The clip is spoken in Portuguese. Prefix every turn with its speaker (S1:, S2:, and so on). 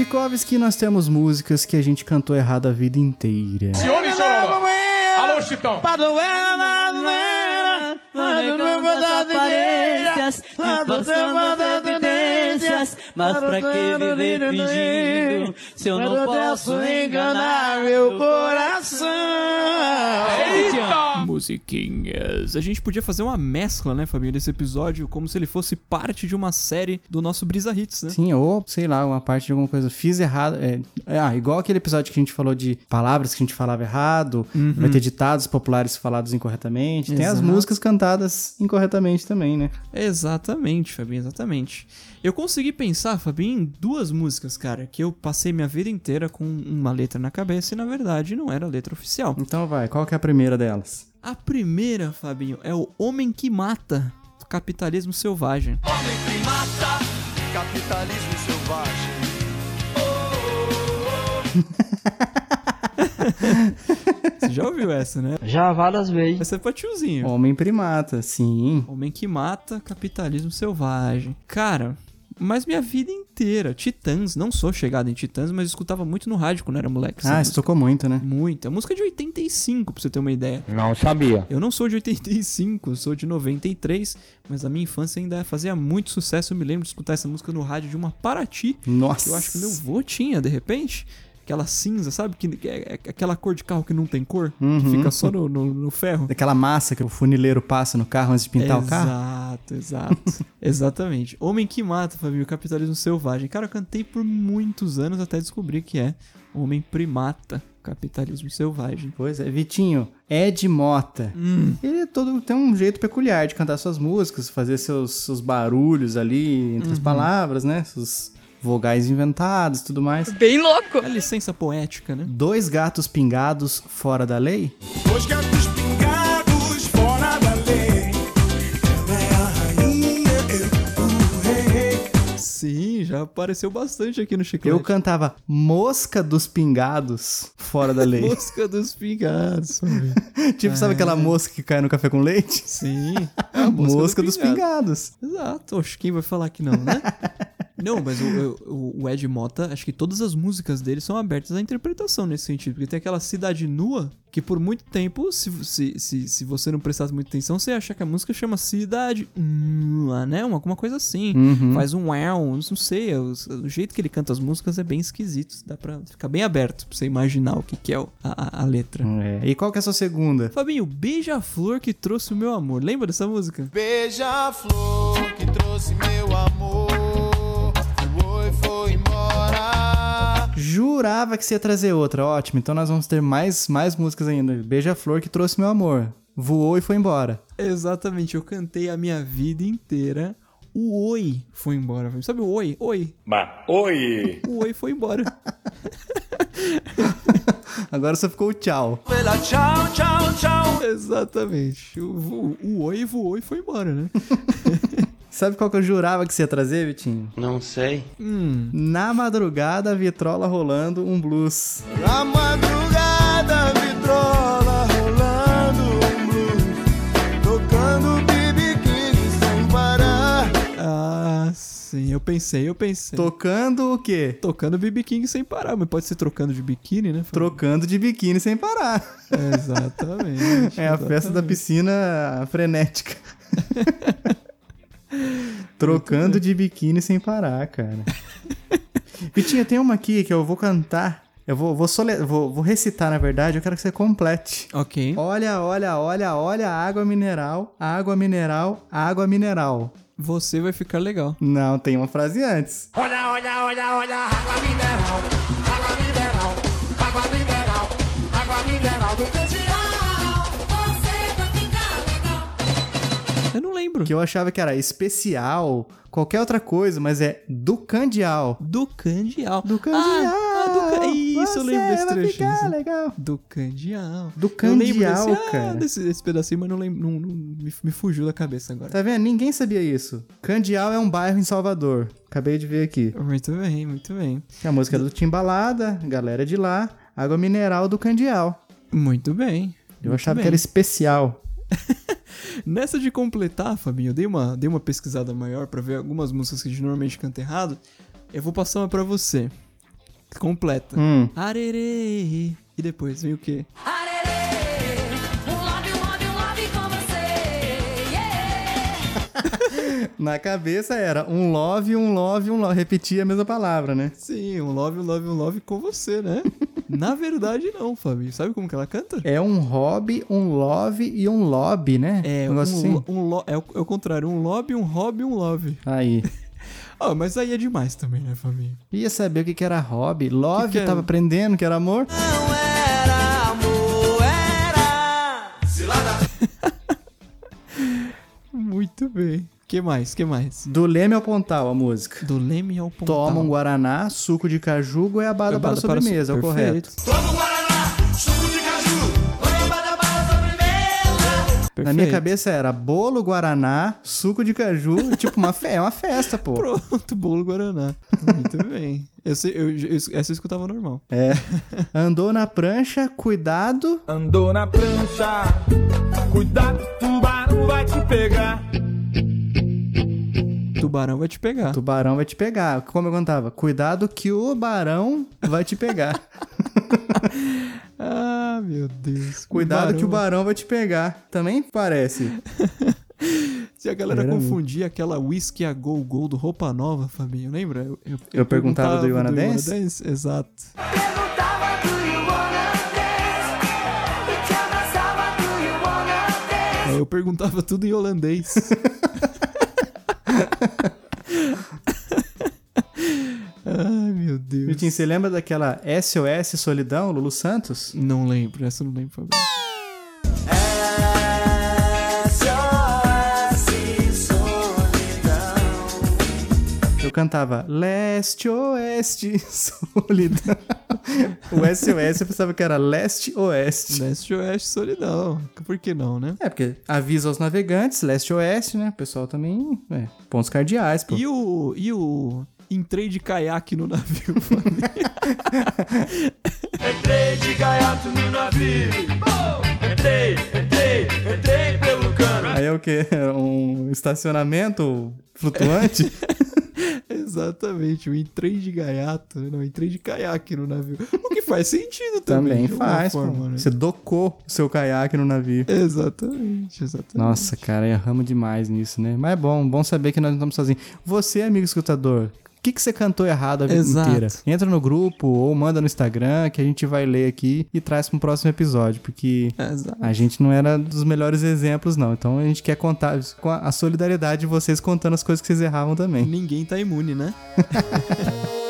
S1: Tchaikovsky, nós temos músicas que a gente cantou errado a vida inteira.
S2: Senhor e senhora. Alô, Chitão.
S3: Mas pra que viver fingindo se eu não posso enganar meu coração?
S2: Eita!
S4: Musiquinhas. A gente podia fazer uma mescla, né, Fabinho, desse episódio, como se ele fosse parte de uma série do nosso Brisa Hits, né?
S1: Sim, ou, sei lá, uma parte de alguma coisa. Fiz errado. Igual aquele episódio que a gente falou de palavras que a gente falava errado. Vai ter ditados populares falados incorretamente. Tem as músicas cantadas incorretamente também, né?
S4: Exatamente, Fabinho, exatamente. Eu consegui pensar, Fabinho, em duas músicas, cara, que eu passei minha vida inteira com uma letra na cabeça e, na verdade, não era a letra oficial.
S1: Então vai, qual que é a primeira delas?
S4: A primeira, Fabinho, é o Homem que Mata, do Capitalismo Selvagem.
S5: Homem que mata, capitalismo selvagem.
S4: Você já ouviu essa, né?
S3: Já várias vezes.
S4: Essa é pra tiozinho.
S1: Homem primata, sim.
S4: Homem que Mata, Capitalismo Selvagem. Cara, mas minha vida inteira, Titãs, não sou chegado em Titãs, mas escutava muito no rádio quando era moleque.
S1: Isso tocou muito, né?
S4: Muito. A música é de 85, pra você ter uma ideia.
S5: Não sabia.
S4: Eu não sou de 85, sou de 93, mas a minha infância ainda fazia muito sucesso. Eu me lembro de escutar essa música no rádio de uma Paraty.
S1: Nossa.
S4: Que eu acho que meu vô tinha, de repente. Aquela cinza, sabe? Que é aquela cor de carro que não tem cor, que fica só no ferro.
S1: Daquela massa que o funileiro passa no carro antes de pintar o carro.
S4: Exato. Exatamente. Homem que Mata, Fabinho, Capitalismo Selvagem. Cara, eu cantei por muitos anos até descobrir que é Homem Primata, Capitalismo Selvagem.
S1: Pois é, Vitinho, Ed Mota. Ele tem um jeito peculiar de cantar suas músicas, fazer seus barulhos ali entre as palavras, né? Seus vogais inventados e tudo mais.
S6: Bem louco.
S4: É licença poética, né?
S1: 2 gatos pingados fora da lei?
S5: 2 gatos pingados fora da lei. Ela é a rainha, eu o rei.
S4: Sim, já apareceu bastante aqui no Chiclete.
S1: Eu cantava Mosca dos Pingados fora da lei.
S4: Mosca dos Pingados.
S1: Tipo, sabe aquela mosca que cai no café com leite?
S4: Sim.
S1: Mosca dos Pingados.
S4: Exato. Oxe, quem vai falar que não, né? Não, mas o Ed Mota, acho que todas as músicas dele são abertas à interpretação nesse sentido. Porque tem aquela Cidade Nua, que por muito tempo, se você não prestasse muita atenção, você ia achar que a música chama Cidade Nua, né? Alguma coisa assim. Faz um wow, não sei. O jeito que ele canta as músicas é bem esquisito. Dá pra ficar bem aberto pra você imaginar o que é a letra.
S1: E qual que é a sua segunda?
S4: Fabinho, Beija-Flor que trouxe o meu amor. Lembra dessa música?
S5: Beija-flor que trouxe meu amor. Foi embora.
S1: Jurava que você ia trazer outra. Ótimo, então nós vamos ter mais músicas ainda. Beija-Flor que trouxe meu amor. Voou e foi embora.
S4: Exatamente, eu cantei a minha vida inteira. O Oi foi embora. Sabe o Oi? Oi.
S2: Oi.
S4: O Oi foi embora.
S1: Agora só ficou o tchau.
S5: Pela tchau, tchau, tchau.
S4: Exatamente. O Oi voou e foi embora, né?
S1: Sabe qual que eu jurava que você ia trazer, Vitinho?
S3: Não sei.
S1: Na madrugada, vitrola rolando um blues.
S5: Na madrugada, vitrola rolando um blues. Tocando BB King sem parar.
S4: Ah, sim, eu pensei.
S1: Tocando o quê?
S4: Tocando BB King sem parar, mas pode ser trocando de biquíni, né?
S1: Trocando de biquíni sem parar.
S4: Exatamente.
S1: É a festa da piscina frenética. Trocando de biquíni sem parar, cara. Vitinho, tem uma aqui que eu vou cantar. Eu vou recitar, na verdade. Eu quero que você complete.
S4: Ok.
S1: Olha, água mineral, água mineral, água mineral.
S4: Você vai ficar legal.
S1: Não, tem uma frase antes.
S5: Olha, água mineral, água mineral, água mineral, água mineral do Candial. Você vai ficar legal.
S4: Eu não lembro.
S1: Que eu achava que era especial, qualquer outra coisa, mas é do Candial.
S4: Do Candial.
S1: Do Candial.
S4: Isso, eu lembro desse trecho.
S1: Ficar legal.
S4: Do Candial.
S1: Do Candial,
S4: cara. Desse pedacinho, mas não lembro, me fugiu da cabeça agora.
S1: Tá vendo? Ninguém sabia isso. Candial é um bairro em Salvador. Acabei de ver aqui.
S4: Muito bem, muito bem.
S1: A música é do Timbalada, galera de lá. Água mineral do Candial.
S4: Muito bem.
S1: Eu achava que era especial.
S4: Nessa de completar, Fabinho, eu dei uma pesquisada maior pra ver algumas músicas que a gente normalmente canta errado. Eu vou passar uma pra você. Completa. Arerê. E depois vem o quê?
S6: Arerê, um love com você. Yeah.
S1: Na cabeça era um love. Repetia a mesma palavra, né?
S4: Sim, um love com você, né? Na verdade, não, Fábio. Sabe como que ela canta?
S1: É um hobby, um love e um lobby, né?
S4: É,
S1: negócio assim.
S4: é o contrário. Um lobby, um hobby, um love.
S1: Aí.
S4: Mas aí é demais também, né, Fábio?
S1: Ia saber o que era hobby. Love,
S4: que é?
S1: tava aprendendo que era amor.
S3: Não era amor, era.
S4: Muito bem. Que mais?
S1: Do Leme ao Pontal, a música.
S4: Do Leme ao Pontal.
S1: Toma um guaraná, suco de caju, goiabada para a sobremesa, é o correto.
S5: Toma um guaraná, suco de caju, goiabada para a sobremesa.
S1: Na minha cabeça era bolo, guaraná, suco de caju, tipo é uma festa, pô.
S4: Pronto, bolo Guaraná. Muito bem. Essa eu escutava normal.
S1: É. Andou na prancha, cuidado.
S2: Andou na prancha, cuidado, tubarão vai te pegar.
S4: Tubarão vai te pegar.
S1: Tubarão vai te pegar. Como eu contava? Cuidado que o barão vai te pegar.
S4: Ah, meu Deus.
S1: Cuidado que o barão vai te pegar. Também parece.
S4: Se a galera confundia aquela whisky a go do Roupa Nova, Fabinho, lembra?
S1: Eu perguntava do You Wanna Dance?
S4: Exato.
S6: Perguntava do you wanna dance? E te abraçava do you wanna dance?
S4: Eu perguntava tudo em holandês. Ai, meu Deus.
S1: Vitinho, você lembra daquela SOS Solidão, Lulu Santos?
S4: Não lembro, essa eu não lembro, Fabinho.
S1: Eu cantava Leste, Oeste, Solidão. O SOS eu pensava que era Leste, Oeste.
S4: Leste, Oeste, Solidão. Por que não, né?
S1: É, porque avisa aos navegantes, Leste, Oeste, né? O pessoal também, pontos cardeais, pô.
S4: E o entrei de caiaque no navio, Fabinho?
S2: Entrei de gaiato no navio. Entrei pelo cano.
S1: Aí é o quê? Um estacionamento flutuante?
S4: Exatamente, eu entrei de gaiato, não, entrei de caiaque no navio. O que faz sentido também.
S1: Também faz, pô.
S4: Né?
S1: Você docou o seu caiaque no navio.
S4: Exatamente.
S1: Nossa, cara, erramos demais nisso, né? Mas é bom saber que nós não estamos sozinhos. Você, amigo escutador, o que você cantou errado a vida inteira? Entra no grupo ou manda no Instagram que a gente vai ler aqui e traz para um próximo episódio, porque a gente não era dos melhores exemplos, não. Então a gente quer contar com a solidariedade de vocês contando as coisas que vocês erravam também.
S4: Ninguém tá imune, né?